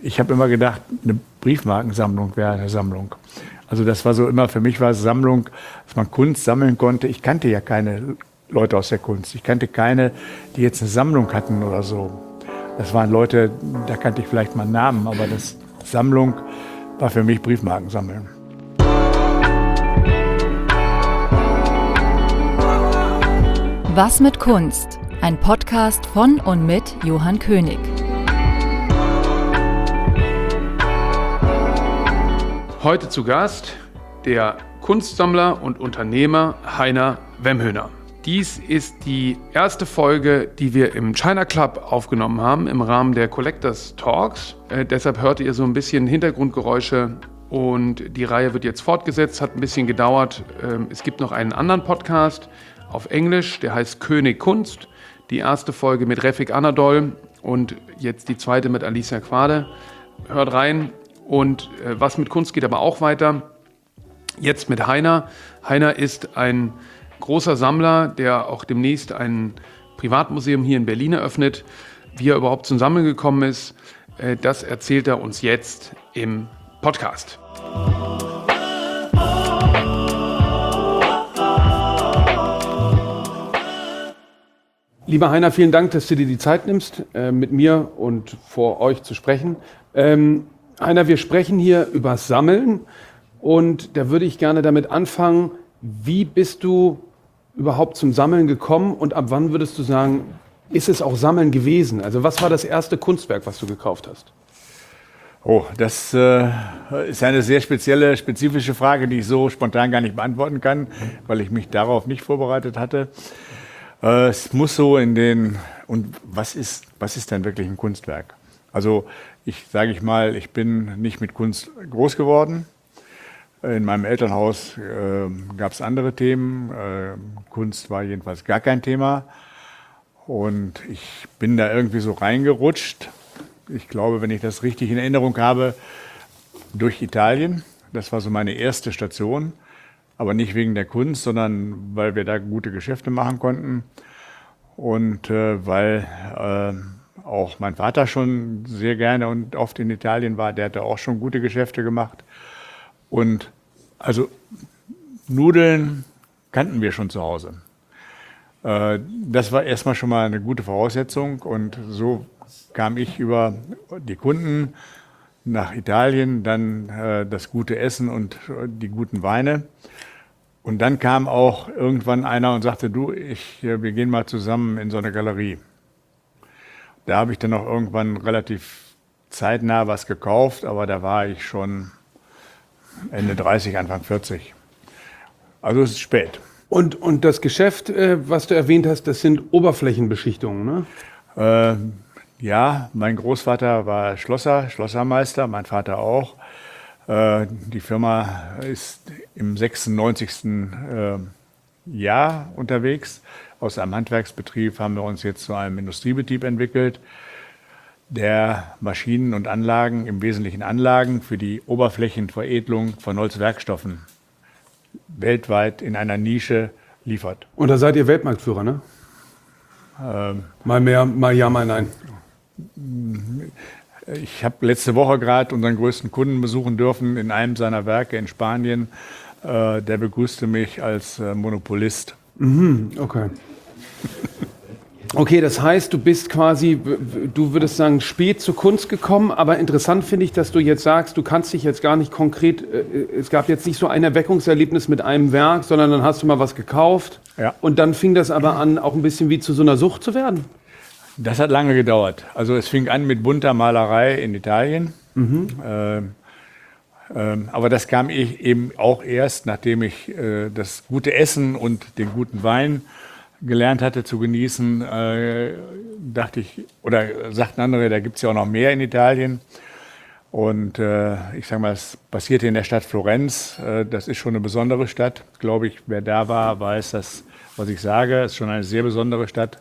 ich habe immer gedacht, eine Briefmarkensammlung wäre eine Sammlung. Also das war so immer, für mich war es Sammlung, dass man Kunst sammeln konnte. Ich kannte ja keine Leute aus der Kunst. Ich kannte keine, die jetzt eine Sammlung hatten oder so. Das waren Leute, da kannte ich vielleicht mal einen Namen, aber das Sammlung war für mich Briefmarken sammeln. Was mit Kunst? Ein Podcast von und mit Johann König. Heute zu Gast der Kunstsammler und Unternehmer Heiner Wemhöner. Dies ist die erste Folge, die wir im China Club aufgenommen haben, im Rahmen der Collectors Talks. Deshalb hört ihr so ein bisschen Hintergrundgeräusche und die Reihe wird jetzt fortgesetzt, hat ein bisschen gedauert. Es gibt noch einen anderen Podcast auf Englisch, der heißt König Kunst. Die erste Folge mit Refik Anadol und jetzt die zweite mit Alicia Quade. Hört rein. Und was mit Kunst geht aber auch weiter. Jetzt mit Heiner. Heiner ist ein großer Sammler, der auch demnächst ein Privatmuseum hier in Berlin eröffnet. Wie er überhaupt zum Sammeln gekommen ist, das erzählt er uns jetzt im Podcast. Lieber Heiner, vielen Dank, dass du dir die Zeit nimmst, mit mir und vor euch zu sprechen. Heiner, wir sprechen hier über Sammeln und da würde ich gerne damit anfangen, wie bist du überhaupt zum Sammeln gekommen und ab wann würdest du sagen, ist es auch Sammeln gewesen? Also was war das erste Kunstwerk, was du gekauft hast? Oh, das ist eine sehr spezifische Frage, die ich so spontan gar nicht beantworten kann, weil ich mich darauf nicht vorbereitet hatte. Es muss so und was ist denn wirklich ein Kunstwerk? Also ich bin nicht mit Kunst groß geworden. In meinem Elternhaus gab es andere Themen. Kunst war jedenfalls gar kein Thema. Und ich bin da irgendwie so reingerutscht. Ich glaube, wenn ich das richtig in Erinnerung habe, durch Italien. Das war so meine erste Station. Aber nicht wegen der Kunst, sondern weil wir da gute Geschäfte machen konnten. Und weil auch mein Vater schon sehr gerne und oft in Italien war, der hatte auch schon gute Geschäfte gemacht. Und also Nudeln kannten wir schon zu Hause. Das war erstmal schon mal eine gute Voraussetzung. Und so kam ich über die Kunden nach Italien, dann das gute Essen und die guten Weine. Und dann kam auch irgendwann einer und sagte, wir gehen mal zusammen in so eine Galerie. Da habe ich dann auch irgendwann relativ zeitnah was gekauft, aber da war ich schon Ende 30, Anfang 40. Also es ist spät. Und das Geschäft, was du erwähnt hast, das sind Oberflächenbeschichtungen, ne? Ja, mein Großvater war Schlossermeister, mein Vater auch. Die Firma ist im 96. Jahr unterwegs. Aus einem Handwerksbetrieb haben wir uns jetzt zu einem Industriebetrieb entwickelt, der Maschinen und Anlagen, im Wesentlichen Anlagen für die Oberflächenveredelung von Holzwerkstoffen weltweit in einer Nische liefert. Und da seid ihr Weltmarktführer, ne? Mal mehr, mal ja, mal nein. Ich habe letzte Woche gerade unseren größten Kunden besuchen dürfen in einem seiner Werke in Spanien. Der begrüßte mich als Monopolist. Okay. Okay, das heißt, du bist quasi, du würdest sagen, spät zur Kunst gekommen, aber interessant finde ich, dass du jetzt sagst, du kannst dich jetzt gar nicht konkret, es gab jetzt nicht so ein Erweckungserlebnis mit einem Werk, sondern dann hast du mal was gekauft, ja. Und dann fing das aber an, auch ein bisschen wie zu so einer Sucht zu werden? Das hat lange gedauert. Also es fing an mit bunter Malerei in Italien. Aber das kam eben auch erst, nachdem ich das gute Essen und den guten Wein gelernt hatte zu genießen, dachte ich, oder sagten andere, da gibt es ja auch noch mehr in Italien. Und ich sage mal, es passierte in der Stadt Florenz. Das ist schon eine besondere Stadt. Glaube ich, wer da war, weiß das, was ich sage. Es ist schon eine sehr besondere Stadt.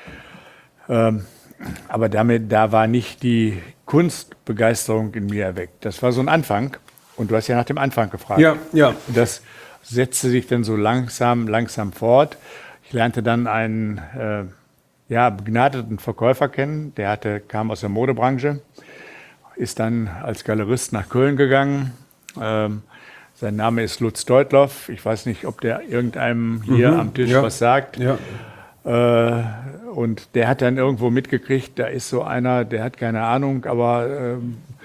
Aber da war nicht die Kunstbegeisterung in mir erweckt. Das war so ein Anfang. Und du hast ja nach dem Anfang gefragt. Ja. Das setzte sich dann so langsam fort. Ich lernte dann einen begnadeten Verkäufer kennen. Der kam aus der Modebranche. ist dann als Galerist nach Köln gegangen. Sein Name ist Lutz Deutloff. Ich weiß nicht, ob der irgendeinem hier am Tisch was sagt. Ja. Und der hat dann irgendwo mitgekriegt, da ist so einer, der hat keine Ahnung, aber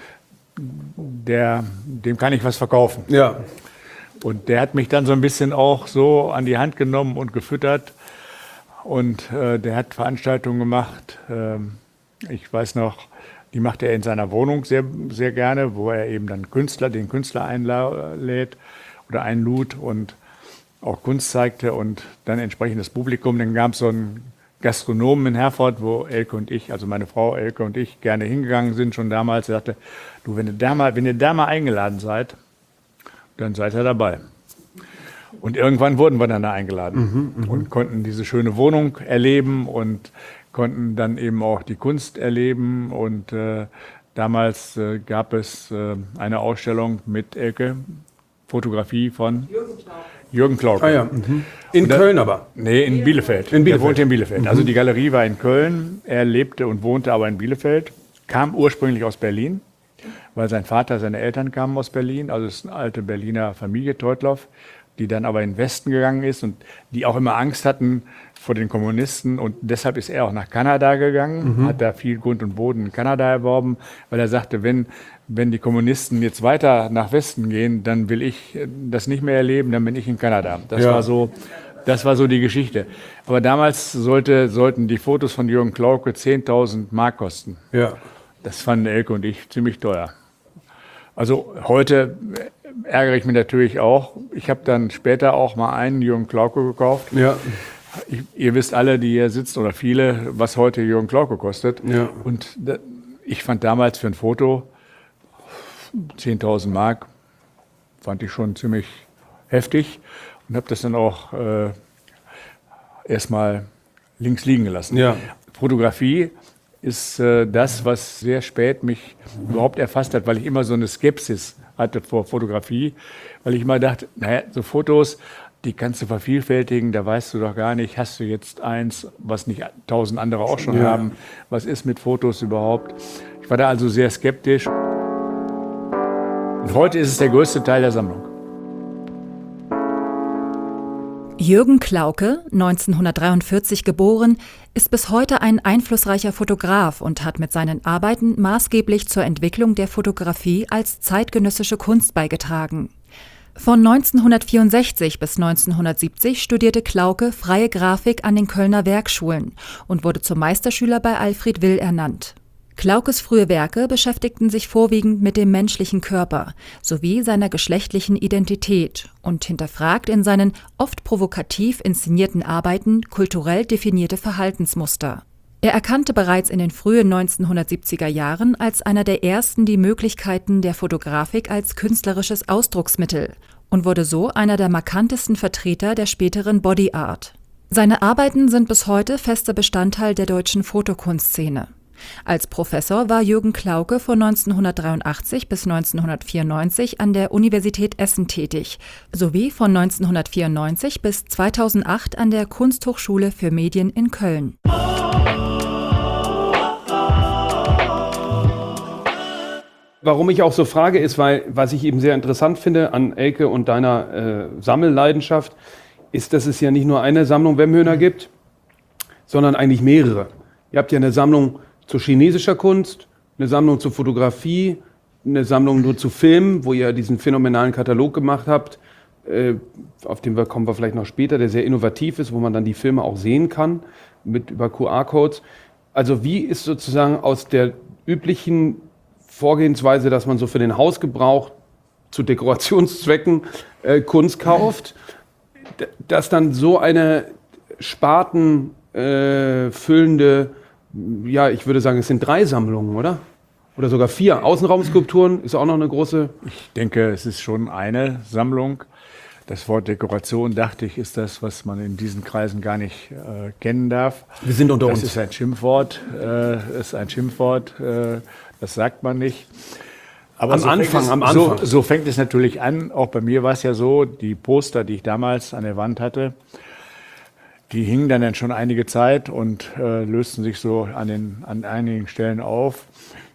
dem kann ich was verkaufen. Ja. Und der hat mich dann so ein bisschen auch so an die Hand genommen und gefüttert. Und der hat Veranstaltungen gemacht. Ich weiß noch, die macht er in seiner Wohnung sehr, sehr gerne, wo er eben dann den Künstler einlädt oder einlud und auch Kunst zeigte und dann entsprechend das Publikum. Dann gab es so einen Gastronomen in Herford, wo Elke und ich, also meine Frau Elke und ich, gerne hingegangen sind schon damals. Er sagte, du, wenn ihr da mal eingeladen seid, dann seid ihr dabei. Und irgendwann wurden wir dann da eingeladen und konnten diese schöne Wohnung erleben und konnten dann eben auch die Kunst erleben. Und damals gab es eine Ausstellung mit Elke, Fotografie von Jürgen Klauke. Ah ja. In Köln aber? Nee, in Bielefeld. Er wohnte in Bielefeld. Also die Galerie war in Köln, er lebte und wohnte aber in Bielefeld, kam ursprünglich aus Berlin, weil sein Vater, seine Eltern kamen aus Berlin, also es ist eine alte Berliner Familie, Teutloff, die dann aber in den Westen gegangen ist und die auch immer Angst hatten vor den Kommunisten. Und deshalb ist er auch nach Kanada gegangen, hat da viel Grund und Boden in Kanada erworben, weil er sagte, wenn die Kommunisten jetzt weiter nach Westen gehen, dann will ich das nicht mehr erleben, dann bin ich in Kanada. Das war so die Geschichte. Aber damals sollten die Fotos von Jürgen Klauke 10.000 Mark kosten. Ja. Das fanden Elke und ich ziemlich teuer. Also heute ärgere ich mich natürlich auch. Ich habe dann später auch mal einen Jürgen Klauke gekauft. Ja. Ihr wisst alle, die hier sitzen, oder viele, was heute Jürgen Klauke kostet. Ja. Und ich fand damals für ein Foto 10.000 Mark, fand ich schon ziemlich heftig und habe das dann auch erstmal links liegen gelassen. Ja. Fotografie ist das, was sehr spät mich überhaupt erfasst hat, weil ich immer so eine Skepsis hatte vor Fotografie, weil ich immer dachte, naja, so Fotos, die kannst du vervielfältigen, da weißt du doch gar nicht, hast du jetzt eins, was nicht 1000 andere auch schon haben, was ist mit Fotos überhaupt? Ich war da also sehr skeptisch. Und heute ist es der größte Teil der Sammlung. Jürgen Klauke, 1943 geboren, ist bis heute ein einflussreicher Fotograf und hat mit seinen Arbeiten maßgeblich zur Entwicklung der Fotografie als zeitgenössische Kunst beigetragen. Von 1964 bis 1970 studierte Klauke freie Grafik an den Kölner Werkschulen und wurde zum Meisterschüler bei Alfred Will ernannt. Klaukes frühe Werke beschäftigten sich vorwiegend mit dem menschlichen Körper sowie seiner geschlechtlichen Identität und hinterfragt in seinen oft provokativ inszenierten Arbeiten kulturell definierte Verhaltensmuster. Er erkannte bereits in den frühen 1970er Jahren als einer der ersten die Möglichkeiten der Fotografik als künstlerisches Ausdrucksmittel und wurde so einer der markantesten Vertreter der späteren Body Art. Seine Arbeiten sind bis heute fester Bestandteil der deutschen Fotokunstszene. Als Professor war Jürgen Klauke von 1983 bis 1994 an der Universität Essen tätig, sowie von 1994 bis 2008 an der Kunsthochschule für Medien in Köln. Warum ich auch so frage, ist, weil, was ich eben sehr interessant finde an Elke und deiner Sammelleidenschaft, ist, dass es ja nicht nur eine Sammlung Wemhöner gibt, sondern eigentlich mehrere. Ihr habt ja eine Sammlung zu chinesischer Kunst, eine Sammlung zur Fotografie, eine Sammlung nur zu Filmen, wo ihr diesen phänomenalen Katalog gemacht habt, auf den kommen wir vielleicht noch später, der sehr innovativ ist, wo man dann die Filme auch sehen kann, über QR-Codes. Also wie ist sozusagen aus der üblichen Vorgehensweise, dass man so für den Hausgebrauch zu Dekorationszwecken Kunst kauft, dass dann so eine spartenfüllende, ja, ich würde sagen, es sind 3 Sammlungen, oder? Oder sogar 4. Außenraumskulpturen ist auch noch eine große. Ich denke, es ist schon eine Sammlung. Das Wort Dekoration, dachte ich, ist das, was man in diesen Kreisen gar nicht kennen darf. Wir sind unter uns. Das ist ein Schimpfwort. Das sagt man nicht. Aber am Anfang. So fängt es natürlich an. Auch bei mir war es ja so, die Poster, die ich damals an der Wand hatte, die hingen dann schon einige Zeit und lösten sich so an einigen Stellen auf.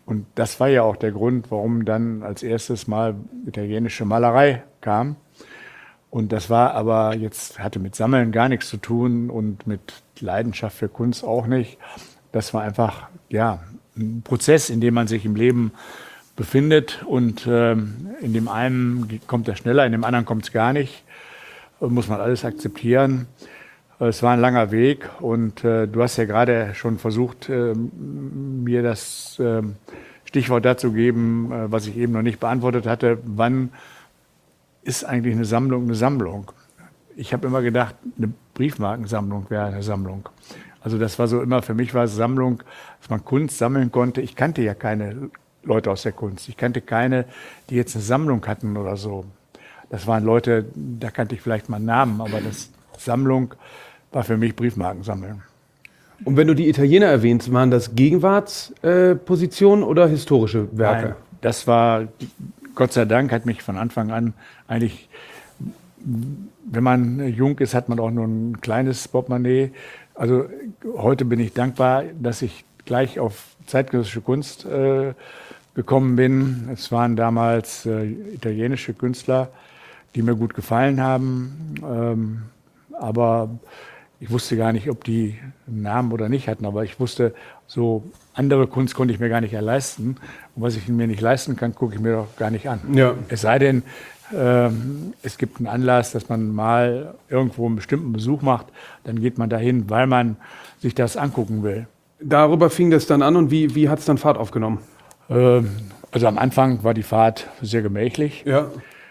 Und das war ja auch der Grund, warum dann als erstes mal italienische Malerei kam. Und das war aber jetzt, hatte mit Sammeln gar nichts zu tun und mit Leidenschaft für Kunst auch nicht. Das war einfach, ja, ein Prozess, in dem man sich im Leben befindet und in dem einen kommt es schneller, in dem anderen kommt es gar nicht. Muss man alles akzeptieren. Es war ein langer Weg und du hast ja gerade schon versucht, mir das Stichwort dazu geben, was ich eben noch nicht beantwortet hatte. Wann ist eigentlich eine Sammlung eine Sammlung? Ich habe immer gedacht, eine Briefmarkensammlung wäre eine Sammlung. Also das war so immer, für mich war es Sammlung, dass man Kunst sammeln konnte. Ich kannte ja keine Leute aus der Kunst. Ich kannte keine, die jetzt eine Sammlung hatten oder so. Das waren Leute, da kannte ich vielleicht mal einen Namen, aber das Sammlung war für mich Briefmarken sammeln. Und wenn du die Italiener erwähnst, waren das Gegenwartspositionen oder historische Werke? Nein, das war, Gott sei Dank, hat mich von Anfang an eigentlich, wenn man jung ist, hat man auch nur ein kleines Portemonnaie. Also heute bin ich dankbar, dass ich gleich auf zeitgenössische Kunst gekommen bin. Es waren damals italienische Künstler, die mir gut gefallen haben. Aber ich wusste gar nicht, ob die einen Namen oder nicht hatten. Aber ich wusste, so andere Kunst konnte ich mir gar nicht leisten. Und was ich mir nicht leisten kann, gucke ich mir doch gar nicht an. Ja. Es sei denn, es gibt einen Anlass, dass man mal irgendwo einen bestimmten Besuch macht. Dann geht man dahin, weil man sich das angucken will. Darüber fing das dann an und wie hat es dann Fahrt aufgenommen? Also am Anfang war die Fahrt sehr gemächlich. Ja.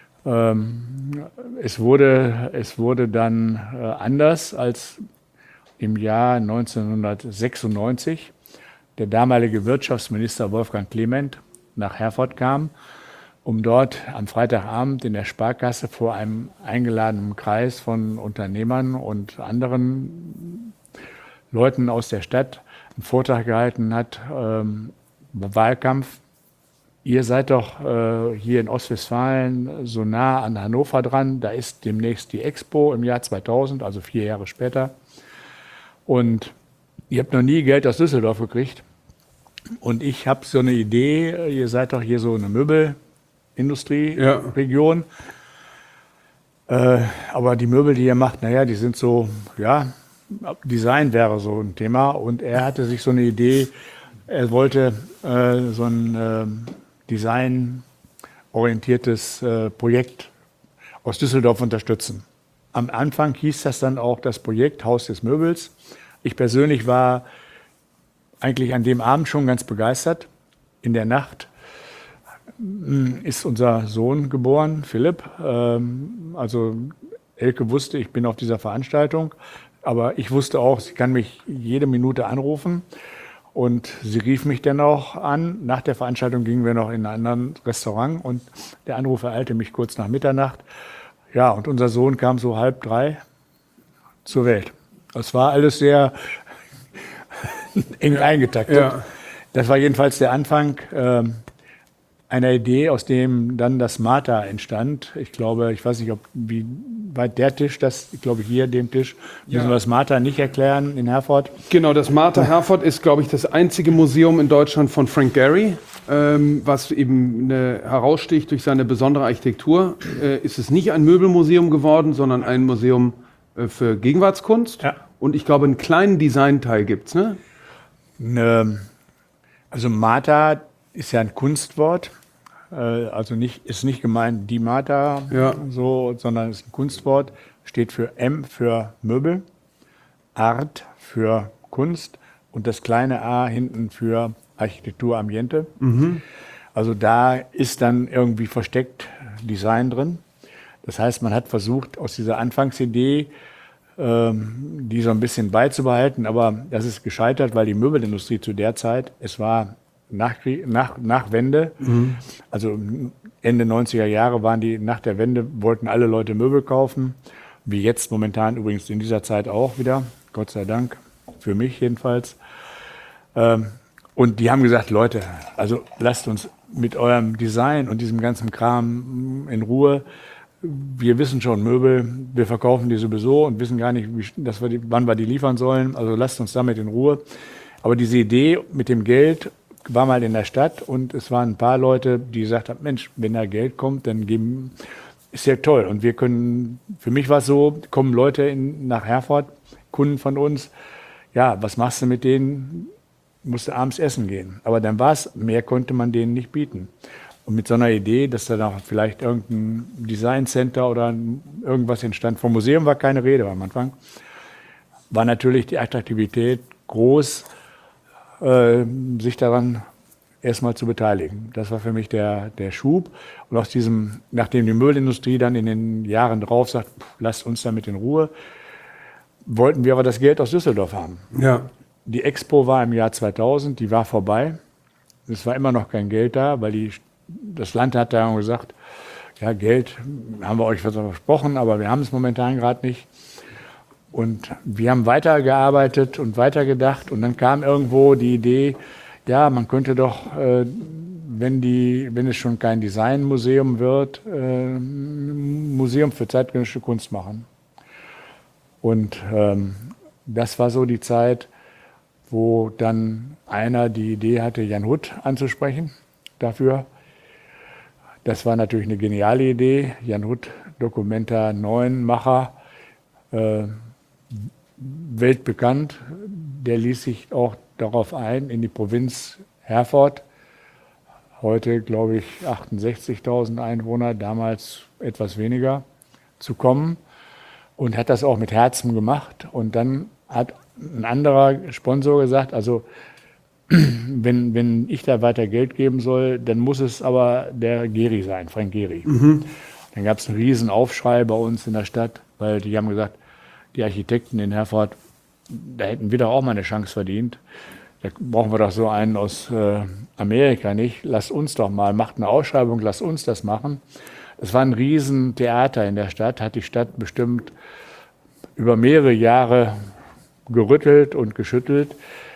Es wurde dann anders, als im Jahr 1996 der damalige Wirtschaftsminister Wolfgang Clement nach Herford kam, um dort am Freitagabend in der Sparkasse vor einem eingeladenen Kreis von Unternehmern und anderen Leuten aus der Stadt einen Vortrag gehalten hat, Wahlkampf. Ihr seid doch hier in Ostwestfalen so nah an Hannover dran. Da ist demnächst die Expo im Jahr 2000, also 4 Jahre später. Und ihr habt noch nie Geld aus Düsseldorf gekriegt. Und ich habe so eine Idee, ihr seid doch hier so eine Möbelindustrieregion. Aber die Möbel, die ihr macht, naja, die sind so, ja, Design wäre so ein Thema. Und er hatte sich so eine Idee, er wollte so ein designorientiertes Projekt aus Düsseldorf unterstützen. Am Anfang hieß das dann auch das Projekt Haus des Möbels. Ich persönlich war eigentlich an dem Abend schon ganz begeistert. In der Nacht ist unser Sohn geboren, Philipp. Also Elke wusste, ich bin auf dieser Veranstaltung, aber ich wusste auch, sie kann mich jede Minute anrufen. Und sie rief mich dann auch an. Nach der Veranstaltung gingen wir noch in ein anderes Restaurant und der Anruf ereilte mich kurz nach Mitternacht. Ja, und unser Sohn kam so 2:30 zur Welt. Das war alles sehr eng eingetaktet. Ja. Das war jedenfalls der Anfang einer Idee, aus dem dann das Marta entstand. Ich glaube, ich weiß nicht, wie weit der Tisch, ich glaube hier, dem Tisch, müssen wir das Marta nicht erklären in Herford. Genau, das Marta Herford ist, glaube ich, das einzige Museum in Deutschland von Frank Gehry, was eben heraussticht durch seine besondere Architektur. Ist es nicht ein Möbelmuseum geworden, sondern ein Museum für Gegenwartskunst. Ja. Und ich glaube, einen kleinen Designteil gibt es, ne? Also Marta ist ja ein Kunstwort, also ist nicht gemeint die Marta, Ja. so, sondern ist ein Kunstwort, steht für M für Möbel, Art für Kunst und das kleine A hinten für Architektur, Ambiente. Also da ist dann irgendwie versteckt Design drin. Das heißt, man hat versucht, aus dieser Anfangsidee die so ein bisschen beizubehalten, aber das ist gescheitert, weil die Möbelindustrie zu der Zeit, es war nach Wende, also Ende 90er Jahre waren die, nach der Wende wollten alle Leute Möbel kaufen, wie jetzt momentan übrigens in dieser Zeit auch wieder, Gott sei Dank, für mich jedenfalls. Und die haben gesagt, Leute, also lasst uns mit eurem Design und diesem ganzen Kram in Ruhe. Wir wissen schon Möbel, wir verkaufen die sowieso und wissen gar nicht, wann wir die liefern sollen. Also lasst uns damit in Ruhe. Aber diese Idee mit dem Geld war mal in der Stadt und es waren ein paar Leute, die gesagt haben, Mensch, wenn da Geld kommt, dann ist ja toll. Und für mich war es so, kommen Leute nach Herford, Kunden von uns, ja, was machst du mit denen? Musste abends essen gehen. Aber dann mehr konnte man denen nicht bieten. Und mit so einer Idee, dass da noch vielleicht irgendein Design-Center oder irgendwas entstand, vom Museum war keine Rede am Anfang, war natürlich die Attraktivität groß, sich daran erstmal zu beteiligen. Das war für mich der Schub. Und aus nachdem die Möbelindustrie dann in den Jahren drauf sagt, lasst uns damit in Ruhe, wollten wir aber das Geld aus Düsseldorf haben. Ja. Die Expo war im Jahr 2000, die war vorbei. Es war immer noch kein Geld da, weil das Land hat da gesagt, ja, Geld haben wir euch versprochen, aber wir haben es momentan gerade nicht. Und wir haben weitergearbeitet und weitergedacht und dann kam irgendwo die Idee, ja, man könnte doch, wenn es schon kein Designmuseum wird, ein Museum für zeitgenössische Kunst machen. Und das war so die Zeit, wo dann einer die Idee hatte, Jan Hut anzusprechen dafür. Das war natürlich eine geniale Idee. Jan Hut, Documenta 9-Macher, weltbekannt. Der ließ sich auch darauf ein, in die Provinz Herford, heute glaube ich 68.000 Einwohner, damals etwas weniger, zu kommen und hat das auch mit Herzen gemacht. Und dann hat ein anderer Sponsor gesagt, also wenn ich da weiter Geld geben soll, dann muss es aber der Gehry sein, Frank Gehry. Dann gab es einen riesen Aufschrei bei uns in der Stadt, weil die haben gesagt, die Architekten in Herford, da hätten wir doch auch mal eine Chance verdient. Da brauchen wir doch so einen aus Amerika nicht. Lasst uns doch mal, macht eine Ausschreibung, lasst uns das machen. Das war ein riesen Theater in der Stadt, hat die Stadt bestimmt über mehrere Jahre gerüttelt und geschüttelt.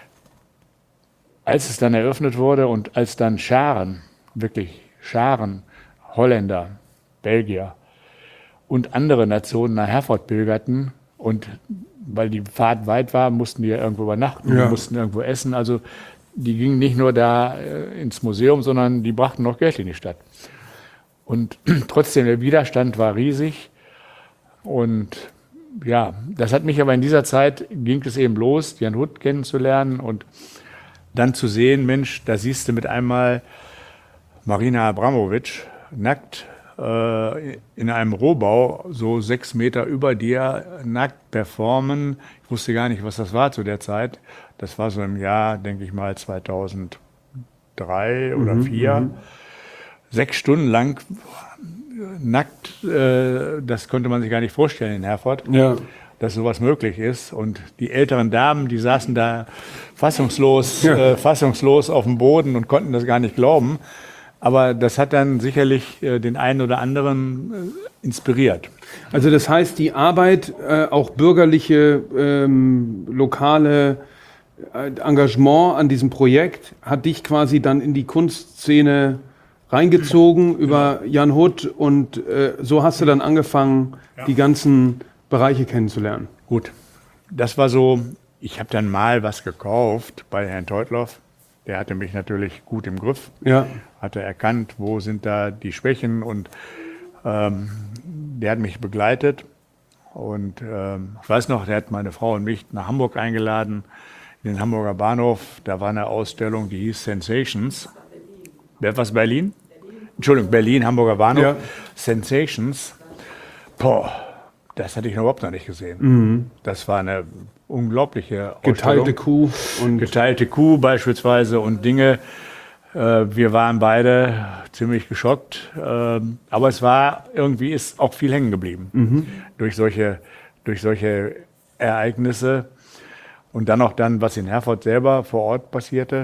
Als es dann eröffnet wurde und als dann wirklich Scharen, Holländer, Belgier und andere Nationen nach Herford pilgerten und weil die Fahrt weit war, mussten die ja irgendwo übernachten, Ja. mussten irgendwo essen. Also die gingen nicht nur da ins Museum, sondern die brachten noch Geld in die Stadt. Und trotzdem, der Widerstand war riesig. Und ja, das hat mich aber in dieser Zeit, ging es eben los, Jan Hut kennenzulernen und dann zu sehen, Mensch, da siehst du mit einmal Marina Abramovic nackt in einem Rohbau, so 6 Meter über dir, nackt performen. Ich wusste gar nicht, was das war zu der Zeit. Das war so im Jahr, denke ich mal, 2003 oder 2004. 6 Stunden lang nackt, das konnte man sich gar nicht vorstellen in Herford. Ja. Dass sowas möglich ist. Und die älteren Damen, die saßen da fassungslos auf dem Boden und konnten das gar nicht glauben. Aber das hat dann sicherlich den einen oder anderen inspiriert. Also das heißt, die Arbeit, auch bürgerliche, lokale Engagement an diesem Projekt hat dich quasi dann in die Kunstszene reingezogen über Jan Hut und so hast du dann angefangen, die ganzen Bereiche kennenzulernen. Gut, das war so, ich habe dann mal was gekauft bei Herrn Teutloff. Der hatte mich natürlich gut im Griff, Ja. hatte erkannt, wo sind da die Schwächen und der hat mich begleitet. Und ich weiß noch, der hat meine Frau und mich nach Hamburg eingeladen, in den Hamburger Bahnhof. Da war eine Ausstellung, die hieß Sensations. Wer was, Berlin? Entschuldigung, Berlin, Hamburger Bahnhof. Ja. Sensations. Boah. Das hatte ich überhaupt noch nicht gesehen. Das war eine unglaubliche Ausstellung. Geteilte Kuh und Geteilte Kuh beispielsweise und Dinge. Wir waren beide ziemlich geschockt. Aber es war irgendwie ist auch viel hängen geblieben durch solche Ereignisse. Und dann auch was in Herford selber vor Ort passierte.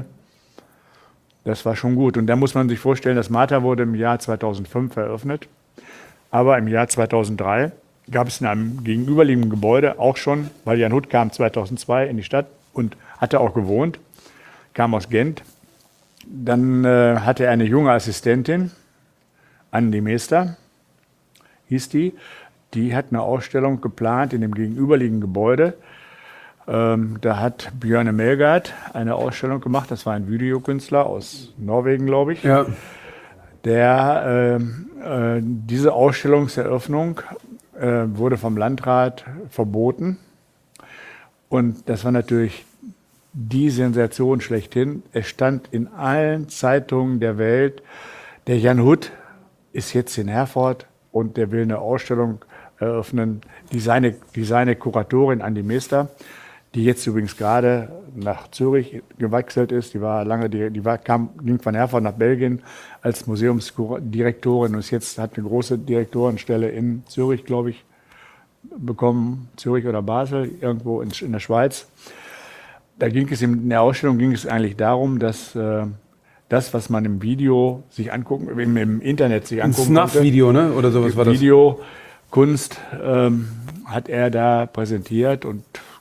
Das war schon gut. Und da muss man sich vorstellen, das MATA wurde im Jahr 2005 eröffnet. Aber im Jahr 2003 gab es in einem gegenüberliegenden Gebäude auch schon, weil Jan Hut kam 2002 in die Stadt und hatte auch gewohnt, kam aus Gent. Dann hatte er eine junge Assistentin, Andi Meester hieß die. Die hat eine Ausstellung geplant in dem gegenüberliegenden Gebäude. Da hat Björn Melgaard eine Ausstellung gemacht. Das war ein Videokünstler aus Norwegen, glaube ich. Ja. Der diese Ausstellungseröffnung wurde vom Landrat verboten. Und das war natürlich die Sensation schlechthin. Es stand in allen Zeitungen der Welt, der Jan Hut ist jetzt in Herford und der will eine Ausstellung eröffnen, die seine Kuratorin Andi Meester, die jetzt übrigens gerade nach Zürich gewechselt ist, ging von Herford nach Belgien als Museumsdirektorin und hat eine große Direktorenstelle in Zürich, glaube ich, bekommen, Zürich oder Basel, irgendwo in der Schweiz. Da ging es in der Ausstellung eigentlich darum, dass das, was man im Video sich angucken, im Internet sich angucken konnte. Ein Snuff-Video, ne? Oder sowas war das? Videokunst hat er da präsentiert und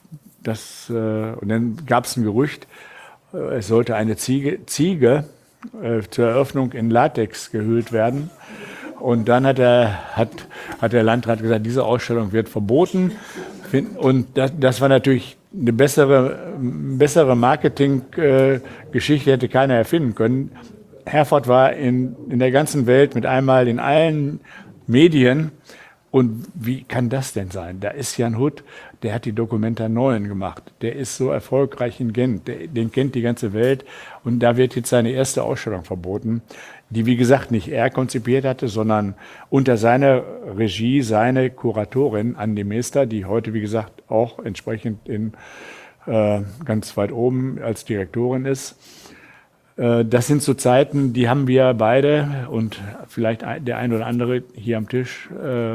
dann gab es ein Gerücht, es sollte eine Ziege zur Eröffnung in Latex gehüllt werden. Und dann hat der Landrat gesagt, diese Ausstellung wird verboten. Und das war natürlich eine bessere Marketinggeschichte, hätte keiner erfinden können. Herford war in der ganzen Welt mit einmal in allen Medien. Und wie kann das denn sein? Da ist Jan Hut, der hat die Documenta 9 gemacht. Der ist so erfolgreich in Gent. Den kennt die ganze Welt. Und da wird jetzt seine erste Ausstellung verboten, die, wie gesagt, nicht er konzipiert hatte, sondern unter seiner Regie seine Kuratorin Andi Meester, die heute, wie gesagt, auch entsprechend ganz weit oben als Direktorin ist. Das sind so Zeiten, die haben wir beide und vielleicht der ein oder andere hier am Tisch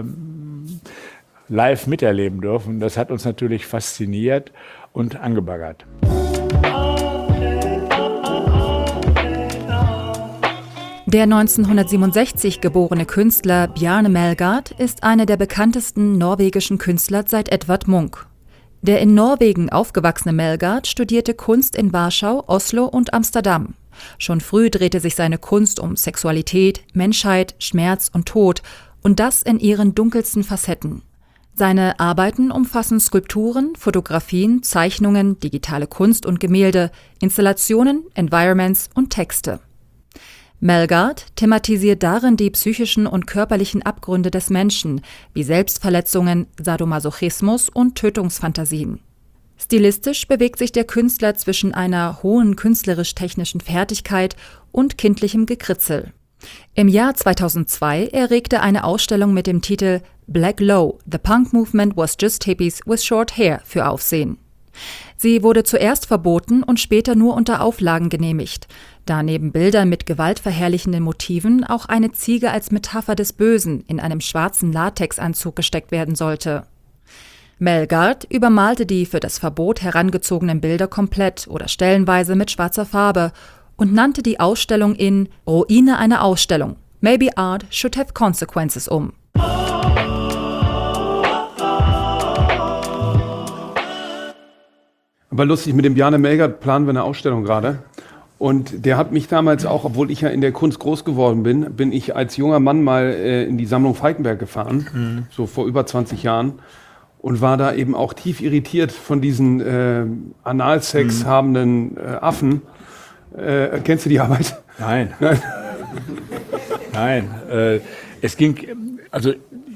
live miterleben dürfen. Das hat uns natürlich fasziniert und angebaggert. Der 1967 geborene Künstler Bjarne Melgaard ist einer der bekanntesten norwegischen Künstler seit Edvard Munch. Der in Norwegen aufgewachsene Melgaard studierte Kunst in Warschau, Oslo und Amsterdam. Schon früh drehte sich seine Kunst um Sexualität, Menschheit, Schmerz und Tod und das in ihren dunkelsten Facetten. Seine Arbeiten umfassen Skulpturen, Fotografien, Zeichnungen, digitale Kunst und Gemälde, Installationen, Environments und Texte. Melgaard thematisiert darin die psychischen und körperlichen Abgründe des Menschen, wie Selbstverletzungen, Sadomasochismus und Tötungsfantasien. Stilistisch bewegt sich der Künstler zwischen einer hohen künstlerisch-technischen Fertigkeit und kindlichem Gekritzel. Im Jahr 2002 erregte eine Ausstellung mit dem Titel Black Low, The Punk Movement Was Just Hippies with Short Hair für Aufsehen. Sie wurde zuerst verboten und später nur unter Auflagen genehmigt, da neben Bildern mit gewaltverherrlichenden Motiven auch eine Ziege als Metapher des Bösen in einem schwarzen Latexanzug gesteckt werden sollte. Melgaard übermalte die für das Verbot herangezogenen Bilder komplett oder stellenweise mit schwarzer Farbe und nannte die Ausstellung in Ruine einer Ausstellung. Maybe art should have consequences um. Aber lustig, mit dem Bjarne Melgaard planen wir eine Ausstellung gerade. Und der hat mich damals auch, obwohl ich ja in der Kunst groß geworden bin ich als junger Mann mal in die Sammlung Falkenberg gefahren, so vor über 20 Jahren. Und war da eben auch tief irritiert von diesen Analsex habenden Affen. Kennst du die Arbeit? Nein. Nein. Es ging, also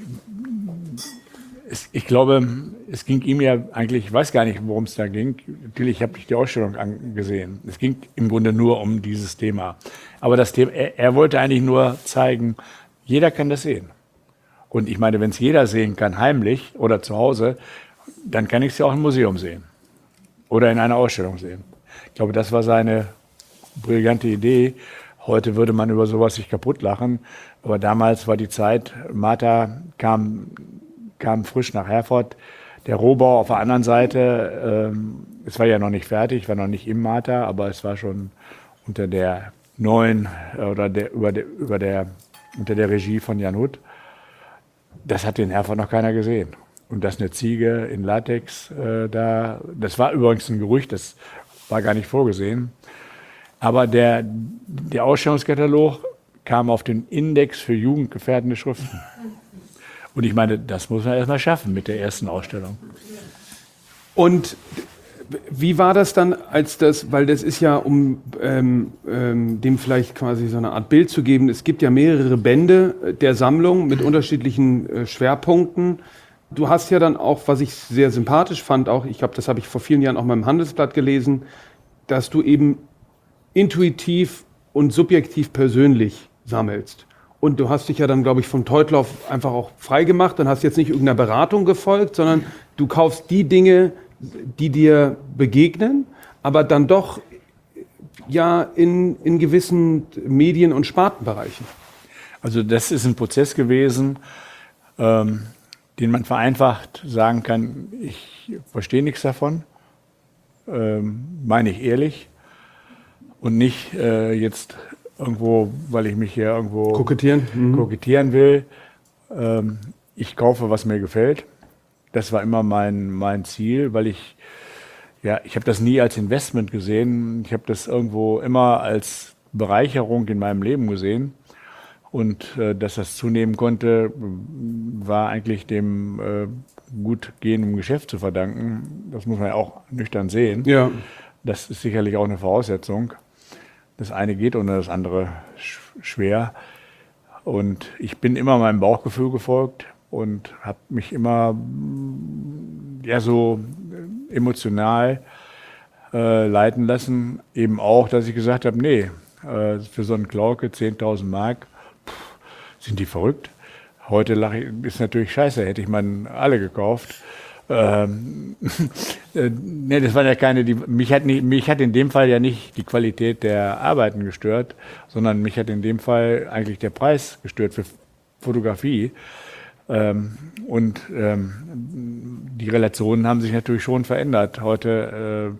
ich glaube, es ging ihm ja eigentlich, ich weiß gar nicht, worum es da ging. Natürlich habe ich die Ausstellung angesehen. Es ging im Grunde nur um dieses Thema. Aber das Thema, er wollte eigentlich nur zeigen, jeder kann das sehen. Und ich meine, wenn es jeder sehen kann, heimlich oder zu Hause, dann kann ich es ja auch im Museum sehen. Oder in einer Ausstellung sehen. Ich glaube, das war seine brillante Idee. Heute würde man über sowas sich kaputt lachen. Aber damals war die Zeit, Martha kam frisch nach Herford. Der Rohbau auf der anderen Seite, es war ja noch nicht fertig, war noch nicht im Martha, aber es war schon unter der neuen oder unter der Regie von Jan Hut. Das hat in Herford noch keiner gesehen. Und dass eine Ziege in Latex das war übrigens ein Gerücht, das war gar nicht vorgesehen. Aber der Ausstellungskatalog kam auf den Index für jugendgefährdende Schriften. Und ich meine, das muss man erstmal schaffen mit der ersten Ausstellung. Und wie war das dann, weil das ist ja, um dem vielleicht quasi so eine Art Bild zu geben, es gibt ja mehrere Bände der Sammlung mit unterschiedlichen Schwerpunkten. Du hast ja dann auch, was ich sehr sympathisch fand, auch, ich glaube, das habe ich vor vielen Jahren auch mal im Handelsblatt gelesen, dass du eben intuitiv und subjektiv persönlich sammelst. Und du hast dich ja dann, glaube ich, vom Teutlauf einfach auch frei gemacht und hast jetzt nicht irgendeiner Beratung gefolgt, sondern du kaufst die Dinge, die dir begegnen, aber dann doch ja in gewissen Medien- und Spartenbereichen. Also das ist ein Prozess gewesen, den man vereinfacht sagen kann, ich verstehe nichts davon, meine ich ehrlich und nicht jetzt irgendwo, weil ich mich hier irgendwo kokettieren will. Ich kaufe, was mir gefällt. Das war immer mein Ziel, weil ich habe das nie als Investment gesehen. Ich habe das irgendwo immer als Bereicherung in meinem Leben gesehen. Und dass das zunehmen konnte, war eigentlich dem gut gehenden Geschäft zu verdanken. Das muss man ja auch nüchtern sehen. Ja. Das ist sicherlich auch eine Voraussetzung. Das eine geht ohne das andere schwer. Und ich bin immer meinem Bauchgefühl gefolgt und habe mich immer so emotional leiten lassen. Eben auch, dass ich gesagt habe, nee, für so einen Klauke 10.000 Mark, sind die verrückt? Heute lache ich, ist natürlich scheiße, hätte ich mal alle gekauft. Nee, das waren ja keine, mich hat in dem Fall ja nicht die Qualität der Arbeiten gestört, sondern mich hat in dem Fall eigentlich der Preis gestört für Fotografie. Die Relationen haben sich natürlich schon verändert. Heute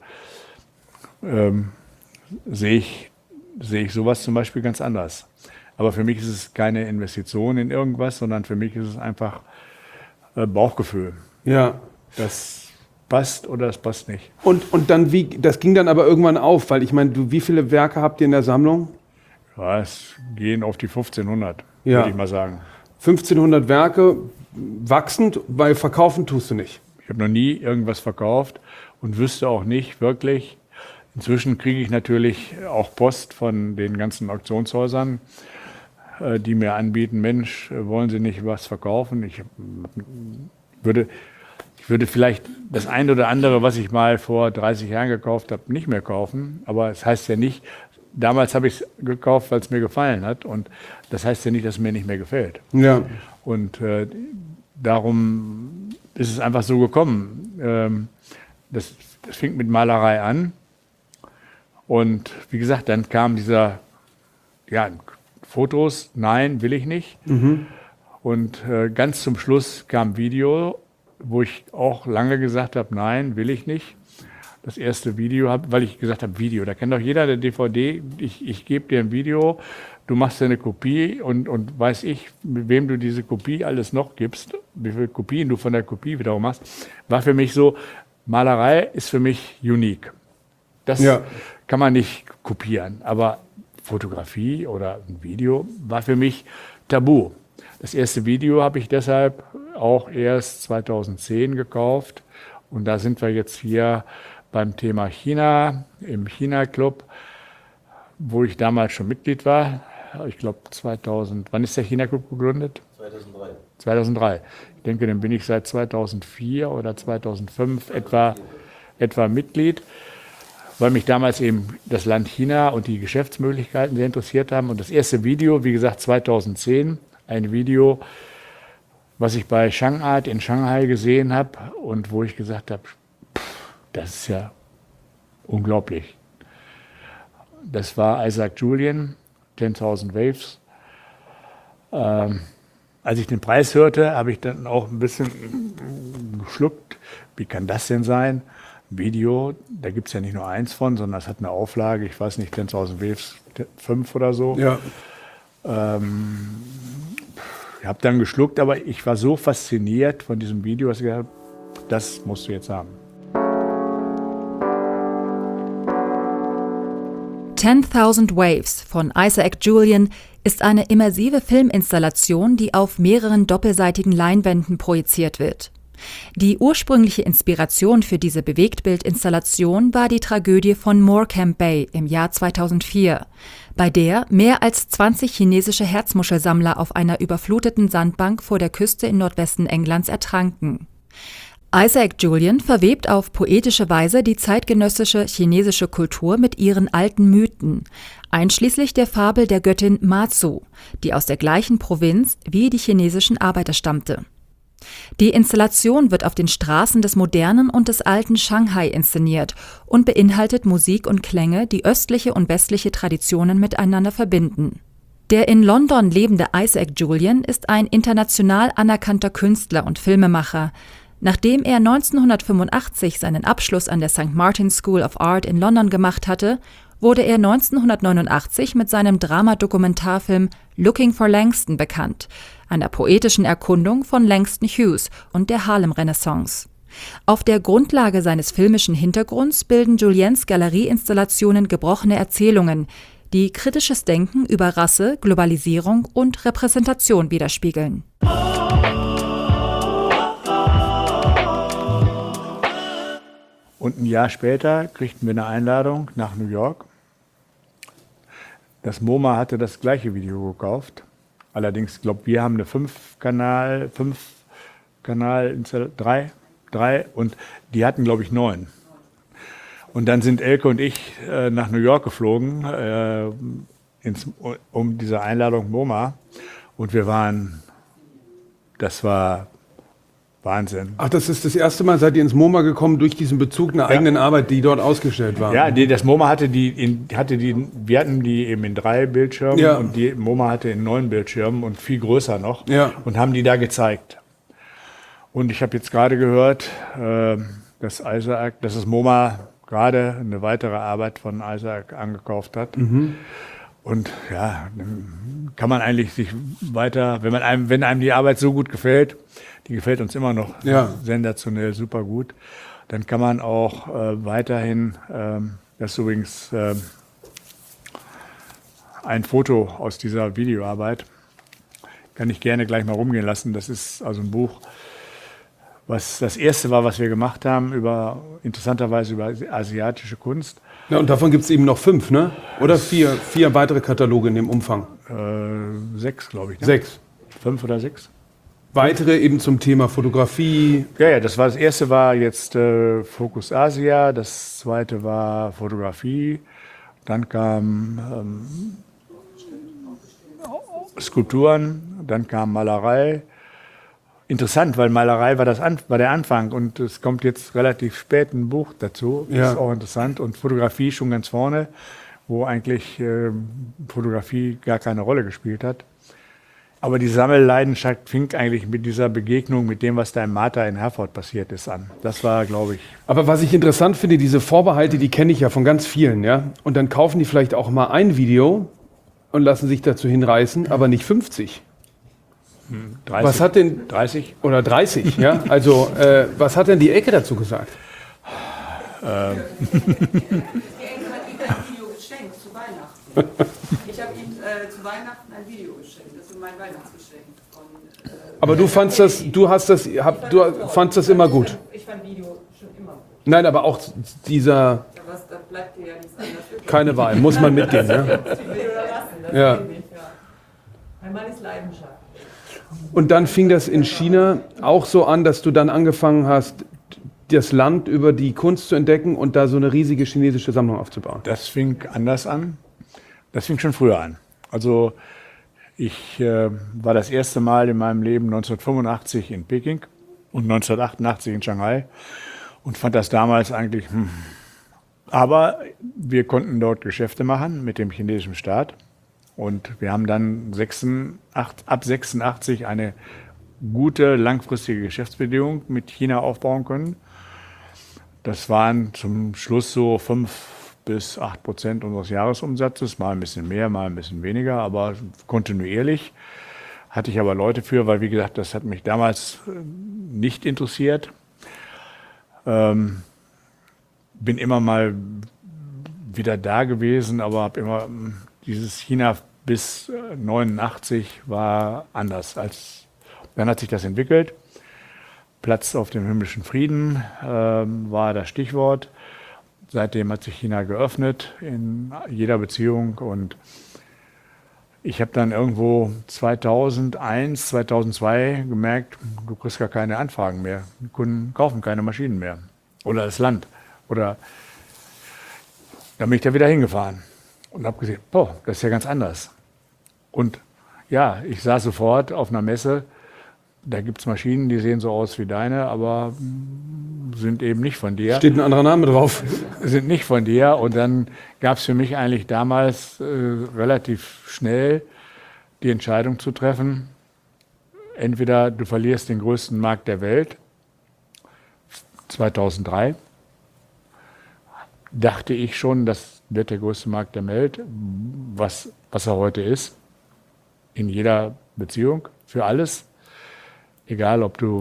sehe ich sowas zum Beispiel ganz anders. Aber für mich ist es keine Investition in irgendwas, sondern für mich ist es einfach Bauchgefühl. Ja. Das passt oder das passt nicht. Und dann das ging dann aber irgendwann auf, weil ich meine, wie viele Werke habt ihr in der Sammlung? Ja, es gehen auf die 1500, ja, würde ich mal sagen. 1500 Werke, wachsend, weil verkaufen tust du nicht. Ich habe noch nie irgendwas verkauft und wüsste auch nicht wirklich. Inzwischen kriege ich natürlich auch Post von den ganzen Auktionshäusern, die mir anbieten, Mensch, wollen Sie nicht was verkaufen? Ich würde vielleicht das eine oder andere, was ich mal vor 30 Jahren gekauft habe, nicht mehr kaufen. Aber es heißt ja nicht, damals habe ich es gekauft, weil es mir gefallen hat. Und das heißt ja nicht, dass es mir nicht mehr gefällt. Ja. Und darum ist es einfach so gekommen. Das fing mit Malerei an. Und wie gesagt, dann kam dieser, Fotos, nein, will ich nicht. Mhm. Und ganz zum Schluss kam Video, wo ich auch lange gesagt habe, nein, will ich nicht. Das erste Video, weil ich gesagt habe, Video, da kennt doch jeder der DVD, ich gebe dir ein Video, du machst dir eine Kopie und weiß ich, mit wem du diese Kopie alles noch gibst, wie viele Kopien du von der Kopie wiederum machst, war für mich so, Malerei ist für mich unique. Das kann man nicht kopieren, aber Fotografie oder ein Video war für mich tabu. Das erste Video habe ich deshalb auch erst 2010 gekauft und da sind wir jetzt hier beim Thema China, im China-Club, wo ich damals schon Mitglied war. Ich glaube 2000, wann ist der China-Club gegründet? 2003. Ich denke, dann bin ich seit 2004 oder 2005 etwa Mitglied, weil mich damals eben das Land China und die Geschäftsmöglichkeiten sehr interessiert haben. Und das erste Video, wie gesagt 2010, ein Video, was ich bei Shangart in Shanghai gesehen habe und wo ich gesagt habe, das ist ja unglaublich. Das war Isaac Julien, 10.000 Waves. Als ich den Preis hörte, habe ich dann auch ein bisschen geschluckt. Wie kann das denn sein? Video, da gibt es ja nicht nur eins von, sondern es hat eine Auflage, ich weiß nicht, 10.000 Waves 5 oder so. Ja. Ich habe dann geschluckt, aber ich war so fasziniert von diesem Video, dass ich gesagt habe, das musst du jetzt haben. 10.000 Waves von Isaac Julien ist eine immersive Filminstallation, die auf mehreren doppelseitigen Leinwänden projiziert wird. Die ursprüngliche Inspiration für diese Bewegtbildinstallation war die Tragödie von Morecambe Bay im Jahr 2004, bei der mehr als 20 chinesische Herzmuschelsammler auf einer überfluteten Sandbank vor der Küste im Nordwesten Englands ertranken. Isaac Julien verwebt auf poetische Weise die zeitgenössische chinesische Kultur mit ihren alten Mythen, einschließlich der Fabel der Göttin Mazu, die aus der gleichen Provinz wie die chinesischen Arbeiter stammte. Die Installation wird auf den Straßen des modernen und des alten Shanghai inszeniert und beinhaltet Musik und Klänge, die östliche und westliche Traditionen miteinander verbinden. Der in London lebende Isaac Julien ist ein international anerkannter Künstler und Filmemacher. Nachdem er 1985 seinen Abschluss an der St. Martin's School of Art in London gemacht hatte, wurde er 1989 mit seinem Dramadokumentarfilm Looking for Langston bekannt, einer poetischen Erkundung von Langston Hughes und der Harlem-Renaissance. Auf der Grundlage seines filmischen Hintergrunds bilden Juliens Galerieinstallationen gebrochene Erzählungen, die kritisches Denken über Rasse, Globalisierung und Repräsentation widerspiegeln. Und ein Jahr später kriegten wir eine Einladung nach New York. Das MoMA hatte das gleiche Video gekauft. Allerdings, ich glaube, wir haben eine 3 und die hatten, glaube ich, 9. Und dann sind Elke und ich nach New York geflogen, um diese Einladung MoMA. Und das war Wahnsinn. Ach, das ist das erste Mal, seid ihr ins MoMA gekommen durch diesen Bezug einer eigenen Arbeit, die dort ausgestellt war? Ja, das MoMA wir hatten die eben in 3 Bildschirmen und die MoMA hatte in 9 Bildschirmen und viel größer noch und haben die da gezeigt. Und ich habe jetzt gerade gehört, dass das MoMA gerade eine weitere Arbeit von Isaac angekauft hat. Mhm. Und ja, dann kann man eigentlich sich weiter, wenn einem die Arbeit so gut gefällt, die gefällt uns immer noch sensationell, super gut, dann kann man auch weiterhin, das ist übrigens ein Foto aus dieser Videoarbeit, kann ich gerne gleich mal rumgehen lassen. Das ist also ein Buch, was das erste war, was wir gemacht haben, interessanterweise über asiatische Kunst. Ja, und davon gibt es eben noch 5, ne? Oder 4 weitere Kataloge in dem Umfang? 6, glaube ich. Ne? 6. 5 oder 6. Weitere eben zum Thema Fotografie. Ja, das erste war jetzt Fokus Asia, das zweite war Fotografie, dann kam Skulpturen, dann kam Malerei. Interessant, weil Malerei war der Anfang und es kommt jetzt relativ spät ein Buch dazu. Das ist auch interessant. Und Fotografie schon ganz vorne, wo eigentlich Fotografie gar keine Rolle gespielt hat. Aber die Sammelleidenschaft fing eigentlich mit dieser Begegnung mit dem, was da im Mater in Herford passiert ist, an. Das war, glaube ich... Aber was ich interessant finde, diese Vorbehalte, die kenne ich ja von ganz vielen, ja. Und dann kaufen die vielleicht auch mal ein Video und lassen sich dazu hinreißen, aber nicht 50. 30, was hat denn 30 oder 30, ja? Also was hat denn die Elke dazu gesagt? Die Elke hat ihm ein Video geschenkt zu Weihnachten. Ich habe ihm zu Weihnachten ein Video geschenkt. Das ist mein Weihnachtsgeschenk. Aber du fandst das immer gut? Ich fand Video schon immer gut. Nein, aber auch dieser. Da bleibt dir ja nichts anderes. Keine Wahl, muss man mitgehen, ja? Ja. Mein Mann ist Leidenschaft. Und dann fing das in China auch so an, dass du dann angefangen hast, das Land über die Kunst zu entdecken und da so eine riesige chinesische Sammlung aufzubauen. Das fing anders an. Das fing schon früher an. Also ich war das erste Mal in meinem Leben 1985 in Peking und 1988 in Shanghai und fand das damals eigentlich... Aber wir konnten dort Geschäfte machen mit dem chinesischen Staat. Und wir haben dann ab 86 eine gute langfristige Geschäftsbeziehung mit China aufbauen können. Das waren zum Schluss so 5-8% unseres Jahresumsatzes, mal ein bisschen mehr, mal ein bisschen weniger, aber kontinuierlich. Hatte ich aber Leute für, weil wie gesagt, das hat mich damals nicht interessiert. Bin immer mal wieder da gewesen, aber habe immer... Dieses China bis 89 war anders. Dann hat sich das entwickelt. Platz auf dem himmlischen Frieden war das Stichwort. Seitdem hat sich China geöffnet in jeder Beziehung und ich habe dann irgendwo 2001, 2002 gemerkt, du kriegst gar keine Anfragen mehr. Die Kunden kaufen keine Maschinen mehr. Oder das Land. Oder dann bin ich da wieder hingefahren und habe gesehen, boah, das ist ja ganz anders. Und ja, ich saß sofort auf einer Messe, da gibt es Maschinen, die sehen so aus wie deine, aber sind eben nicht von dir. Steht ein anderer Name drauf. Sind nicht von dir. Und dann gab es für mich eigentlich damals relativ schnell die Entscheidung zu treffen, entweder du verlierst den größten Markt der Welt, 2003, dachte ich schon, das wird der größte Markt der Welt, was er heute ist, in jeder Beziehung, für alles. Egal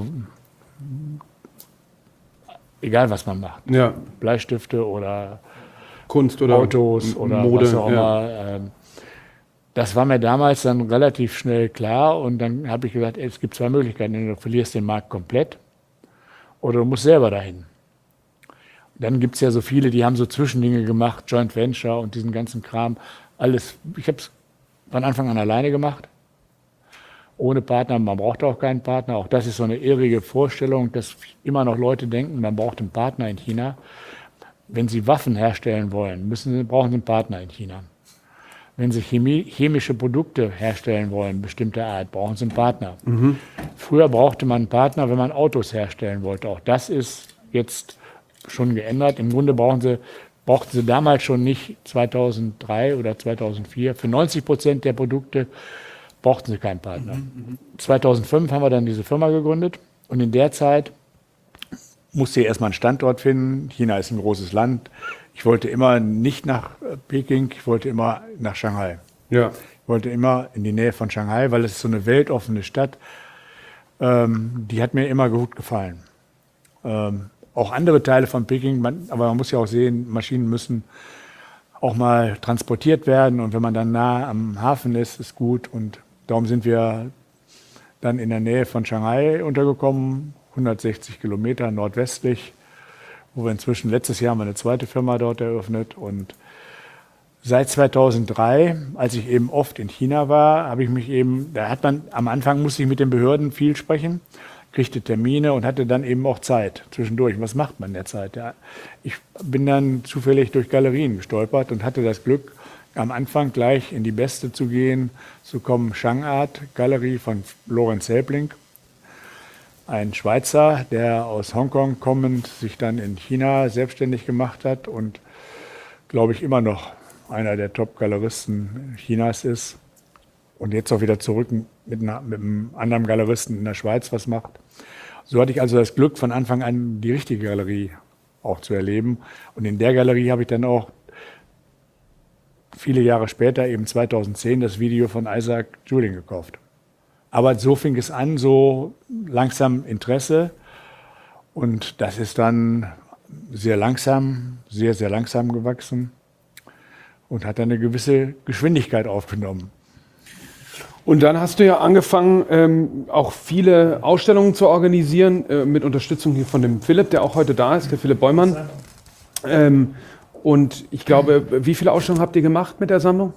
was man macht. Ja. Bleistifte oder Kunst oder Autos oder Mode, was auch immer. ja. Das war mir damals dann relativ schnell klar und dann habe ich gesagt, es gibt zwei Möglichkeiten. Du verlierst den Markt komplett oder du musst selber dahin. Dann gibt es ja so viele, die haben so Zwischendinge gemacht, Joint Venture und diesen ganzen Kram. Alles, ich habe es von Anfang an alleine gemacht. Ohne Partner, man braucht auch keinen Partner. Auch das ist so eine irrige Vorstellung, dass immer noch Leute denken, man braucht einen Partner in China. Wenn sie Waffen herstellen wollen, brauchen sie einen Partner in China. Wenn sie chemische Produkte herstellen wollen, bestimmter Art, brauchen sie einen Partner. Mhm. Früher brauchte man einen Partner, wenn man Autos herstellen wollte. Auch das ist jetzt schon geändert. Im Grunde brauchten sie damals schon nicht 2003 oder 2004. Für 90% der Produkte brauchten sie keinen Partner. 2005 haben wir dann diese Firma gegründet und in der Zeit musste ich erstmal einen Standort finden. China ist ein großes Land. Ich wollte immer nicht nach Peking, ich wollte immer nach Shanghai. Ja. Ich wollte immer in die Nähe von Shanghai, weil es ist so eine weltoffene Stadt. Die hat mir immer gut gefallen. Auch andere Teile von Peking, aber man muss ja auch sehen, Maschinen müssen auch mal transportiert werden und wenn man dann nah am Hafen ist, ist gut und darum sind wir dann in der Nähe von Shanghai untergekommen, 160 Kilometer nordwestlich, wo wir inzwischen, letztes Jahr haben wir eine zweite Firma dort eröffnet. Und seit 2003, als ich eben oft in China war, habe ich mich eben, am Anfang musste ich mit den Behörden viel sprechen, kriegte Termine und hatte dann eben auch Zeit zwischendurch. Was macht man in der Zeit? Ja, ich bin dann zufällig durch Galerien gestolpert und hatte das Glück, am Anfang gleich in die beste zu gehen, zu kommen, Shangart Galerie von Lorenz Helbling, ein Schweizer, der aus Hongkong kommend sich dann in China selbstständig gemacht hat und, glaube ich, immer noch einer der Top-Galeristen Chinas ist und jetzt auch wieder zurück mit einem anderen Galeristen in der Schweiz was macht. So hatte ich also das Glück, von Anfang an die richtige Galerie auch zu erleben. Und in der Galerie habe ich dann auch viele Jahre später, eben 2010, das Video von Isaac Julin gekauft. Aber so fing es an, so langsam Interesse. Und das ist dann sehr langsam, sehr, sehr langsam gewachsen und hat dann eine gewisse Geschwindigkeit aufgenommen. Und dann hast du ja angefangen, auch viele Ausstellungen zu organisieren, mit Unterstützung hier von dem Philipp, der auch heute da ist, der Philipp Beumann. Und ich glaube, wie viele Ausstellungen habt ihr gemacht mit der Sammlung?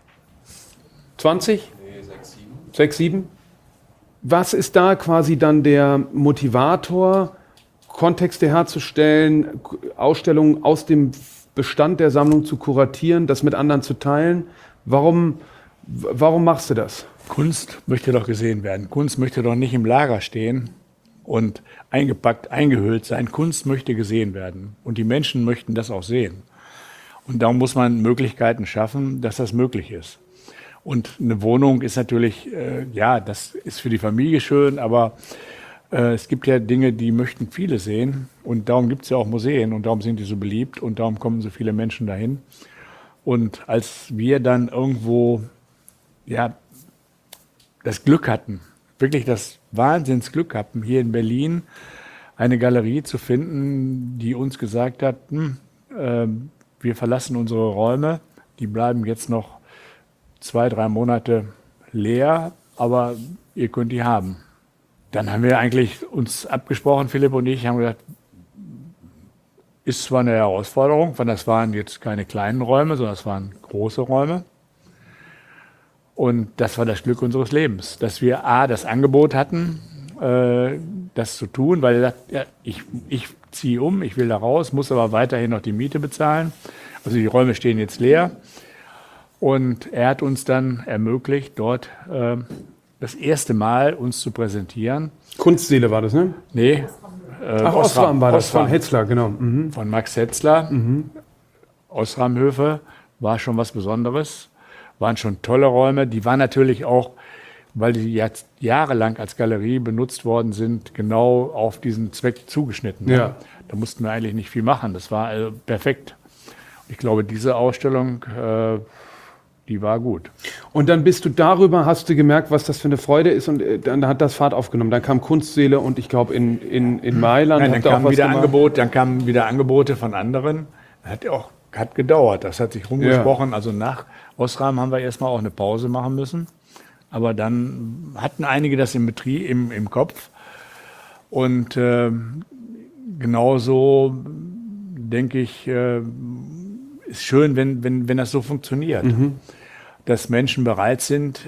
20? Nee, 6, 7. 6, 7? Was ist da quasi dann der Motivator, Kontexte herzustellen, Ausstellungen aus dem Bestand der Sammlung zu kuratieren, das mit anderen zu teilen? Warum machst du das? Kunst möchte doch gesehen werden. Kunst möchte doch nicht im Lager stehen und eingepackt, eingehüllt sein. Kunst möchte gesehen werden. Und die Menschen möchten das auch sehen. Und darum muss man Möglichkeiten schaffen, dass das möglich ist. Und eine Wohnung ist natürlich, das ist für die Familie schön, aber es gibt ja Dinge, die möchten viele sehen. Und darum gibt es ja auch Museen und darum sind die so beliebt und darum kommen so viele Menschen dahin. Und als wir dann irgendwo das Glück hatten, wirklich das Wahnsinnsglück hatten, hier in Berlin eine Galerie zu finden, die uns gesagt hat, wir verlassen unsere Räume, die bleiben jetzt noch 2, 3 Monate leer, aber ihr könnt die haben. Dann haben wir eigentlich uns abgesprochen, Philipp und ich, haben gesagt, ist zwar eine Herausforderung, weil das waren jetzt keine kleinen Räume, sondern das waren große Räume. Und das war das Glück unseres Lebens, dass wir A, das Angebot hatten, das zu tun, weil er sagt, ja, ich ziehe um, ich will da raus, muss aber weiterhin noch die Miete bezahlen. Also die Räume stehen jetzt leer. Und er hat uns dann ermöglicht, dort das erste Mal uns zu präsentieren. Kunstseele war das, ne? Nee. Osram war das, von Hetzler, genau. Mhm. Von Max Hetzler. Osramhöfe war schon was Besonderes. Waren schon tolle Räume. Die waren natürlich auch, weil die jetzt jahrelang als Galerie benutzt worden sind, genau auf diesen Zweck zugeschnitten. Ja. Da mussten wir eigentlich nicht viel machen. Das war also perfekt. Ich glaube, diese Ausstellung, die war gut. Und dann bist du darüber, hast du gemerkt, was das für eine Freude ist, und dann hat das Fahrt aufgenommen. Dann kam Kunstseele und ich glaube in Mailand. Nein, dann kamen wieder Angebote von anderen. Hat gedauert, das hat sich rumgesprochen. Ja. Also nach Osram haben wir erstmal auch eine Pause machen müssen. Aber dann hatten einige das im Betrieb, im Kopf. Und genauso, denke ich, ist schön, wenn das so funktioniert. Dass Menschen bereit sind,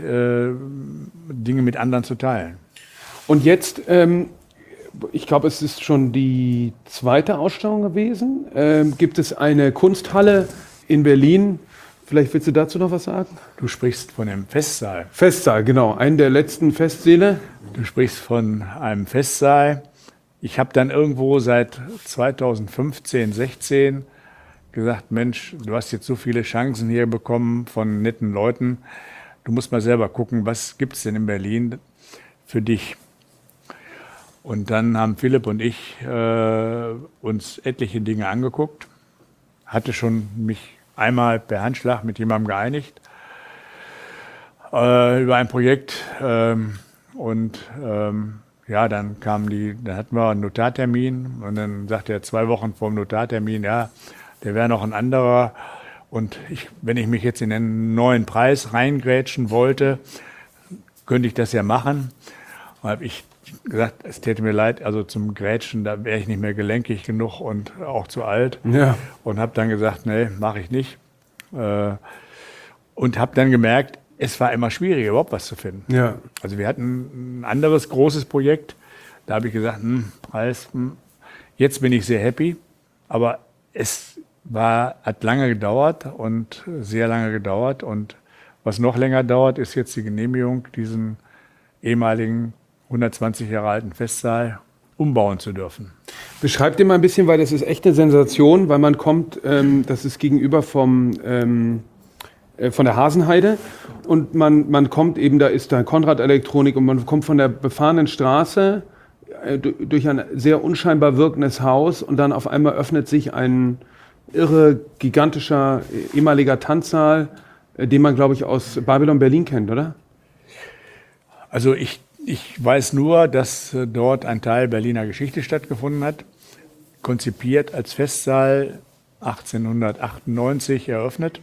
Dinge mit anderen zu teilen. Und jetzt, ich glaube, es ist schon die zweite Ausstellung gewesen. Gibt es eine Kunsthalle in Berlin? Vielleicht willst du dazu noch was sagen? Du sprichst von dem Festsaal. Festsaal, genau. Einen der letzten Festsäle. Du sprichst von einem Festsaal. Ich habe dann irgendwo seit 2015, 16 gesagt, Mensch, du hast jetzt so viele Chancen hier bekommen von netten Leuten. Du musst mal selber gucken, was gibt es denn in Berlin für dich? Und dann haben Philipp und ich uns etliche Dinge angeguckt. Hatte schon mich einmal per Handschlag mit jemandem geeinigt über ein Projekt. Ja, dann hatten wir einen Notartermin und dann sagte er 2 Wochen vor dem Notartermin, ja, der wäre noch ein anderer. Und wenn ich mich jetzt in einen neuen Preis reingrätschen wollte, könnte ich das ja machen. Und habe ich gesagt, es täte mir leid, also zum Grätschen, da wäre ich nicht mehr gelenkig genug und auch zu alt. Ja. Und habe dann gesagt, nee, mache ich nicht. Und habe dann gemerkt, es war immer schwieriger, überhaupt was zu finden. Ja. Also wir hatten ein anderes großes Projekt, da habe ich gesagt, Preis, jetzt bin ich sehr happy, aber es hat lange gedauert und sehr lange gedauert. Und was noch länger dauert, ist jetzt die Genehmigung, diesen ehemaligen 120 Jahre alten Festsaal umbauen zu dürfen. Beschreib dir mal ein bisschen, weil das ist echt eine Sensation, weil man kommt, das ist gegenüber von der Hasenheide und man kommt eben, da ist da Konrad Elektronik und man kommt von der befahrenen Straße durch ein sehr unscheinbar wirkendes Haus und dann auf einmal öffnet sich ein irre, gigantischer, ehemaliger Tanzsaal, den man, glaube ich, aus Babylon Berlin kennt, oder? Also ich weiß nur, dass dort ein Teil Berliner Geschichte stattgefunden hat, konzipiert als Festsaal 1898 eröffnet.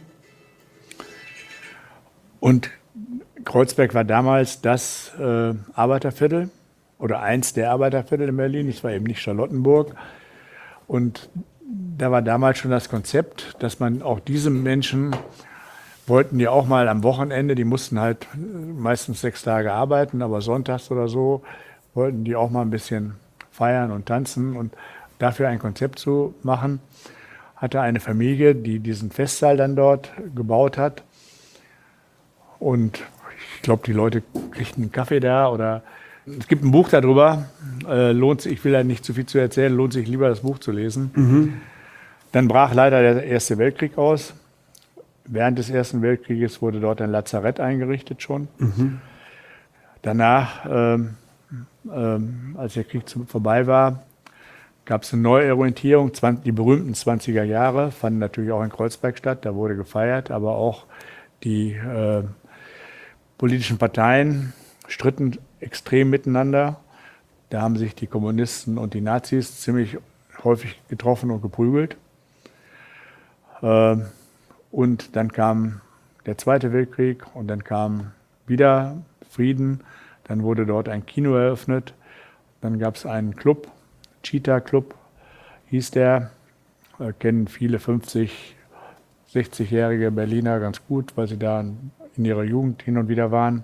Und Kreuzberg war damals das Arbeiterviertel oder eins der Arbeiterviertel in Berlin. Es war eben nicht Charlottenburg. Und da war damals schon das Konzept, dass man auch diese Menschen wollten ja auch mal am Wochenende, die mussten halt meistens 6 Tage arbeiten, aber sonntags oder so wollten die auch mal ein bisschen feiern und tanzen und dafür ein Konzept zu machen, hatte eine Familie, die diesen Festsaal dann dort gebaut hat. Und ich glaube, die Leute kriegten einen Kaffee da oder es gibt ein Buch darüber, lohnt sich, ich will da nicht zu viel zu erzählen, lohnt sich lieber das Buch zu lesen. Dann brach leider der Erste Weltkrieg aus. Während des Ersten Weltkrieges wurde dort ein Lazarett eingerichtet schon. Danach, als der Krieg vorbei war, gab es eine Neuorientierung. Die berühmten 20er Jahre fanden natürlich auch in Kreuzberg statt. Da wurde gefeiert, aber auch die politischen Parteien stritten extrem miteinander. Da haben sich die Kommunisten und die Nazis ziemlich häufig getroffen und geprügelt. Und dann kam der Zweite Weltkrieg und dann kam wieder Frieden. Dann wurde dort ein Kino eröffnet. Dann gab es einen Club, Cheetah Club hieß der. Kennen viele 50, 60-jährige Berliner ganz gut, weil sie da in ihrer Jugend hin und wieder waren.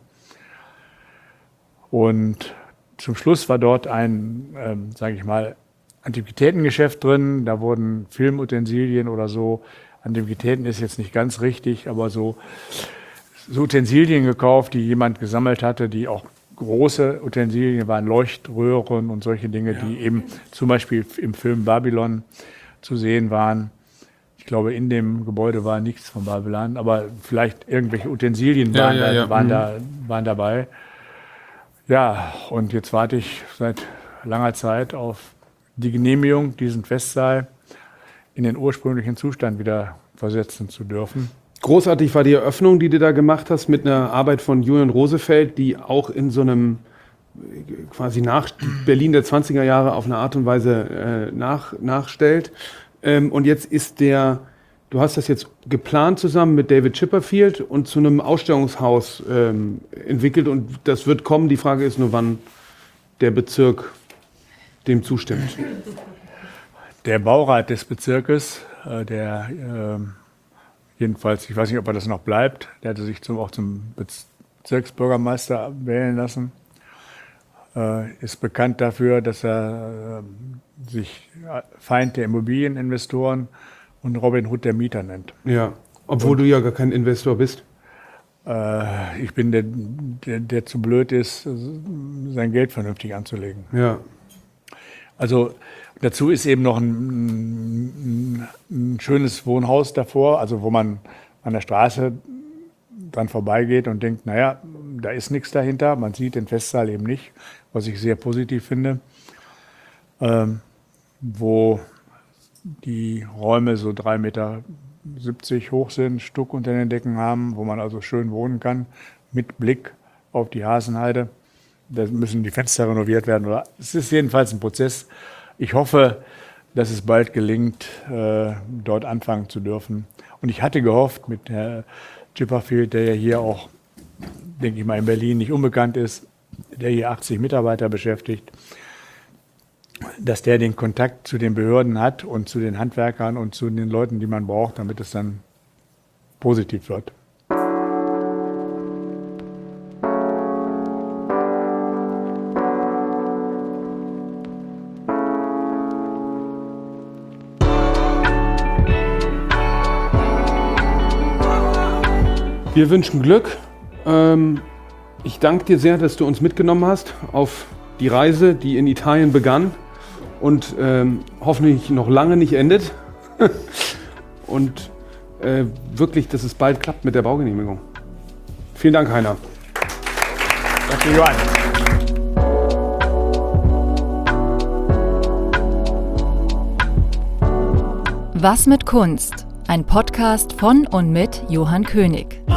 Und zum Schluss war dort ein, sage ich mal, Antiquitätengeschäft drin. Da wurden Filmutensilien oder so. Antiquitäten ist jetzt nicht ganz richtig, aber so Utensilien gekauft, die jemand gesammelt hatte, die auch große Utensilien waren, Leuchtröhren und solche Dinge, die eben zum Beispiel im Film Babylon zu sehen waren. Ich glaube, in dem Gebäude war nichts von Babylon, aber vielleicht irgendwelche Utensilien waren dabei. Ja, und jetzt warte ich seit langer Zeit auf die Genehmigung, diesen Festsaal in den ursprünglichen Zustand wieder versetzen zu dürfen. Großartig war die Eröffnung, die du da gemacht hast, mit einer Arbeit von Julian Rosefeld, die auch in so einem quasi nach Berlin der 20er Jahre auf eine Art und Weise nachstellt. Und jetzt ist du hast das jetzt geplant zusammen mit David Chipperfield und zu einem Ausstellungshaus entwickelt und das wird kommen. Die Frage ist nur, wann der Bezirk dem zustimmt. Der Baurat des Bezirkes, jedenfalls, ich weiß nicht, ob er das noch bleibt, der hatte sich auch zum Bezirksbürgermeister wählen lassen, ist bekannt dafür, dass er sich Feind der Immobilieninvestoren und Robin Hood der Mieter nennt. Ja, obwohl du ja gar kein Investor bist. Ich bin der zu blöd ist, sein Geld vernünftig anzulegen. Ja. Also dazu ist eben noch ein schönes Wohnhaus davor, also wo man an der Straße dran vorbeigeht und denkt, naja, da ist nichts dahinter. Man sieht den Festsaal eben nicht, was ich sehr positiv finde, wo die Räume so 3,70 Meter hoch sind, Stuck unter den Decken haben, wo man also schön wohnen kann, mit Blick auf die Hasenheide. Da müssen die Fenster renoviert werden. Es ist jedenfalls ein Prozess. Ich hoffe, dass es bald gelingt, dort anfangen zu dürfen. Und ich hatte gehofft, mit Herrn Chipperfield, der ja hier auch, denke ich mal, in Berlin nicht unbekannt ist, der hier 80 Mitarbeiter beschäftigt, dass der den Kontakt zu den Behörden hat und zu den Handwerkern und zu den Leuten, die man braucht, damit es dann positiv wird. Wir wünschen Glück. Ich danke dir sehr, dass du uns mitgenommen hast auf die Reise, die in Italien begann und hoffentlich noch lange nicht endet. Und wirklich, dass es bald klappt mit der Baugenehmigung. Vielen Dank, Heiner. Danke, Johann. Was mit Kunst? Ein Podcast von und mit Johann König.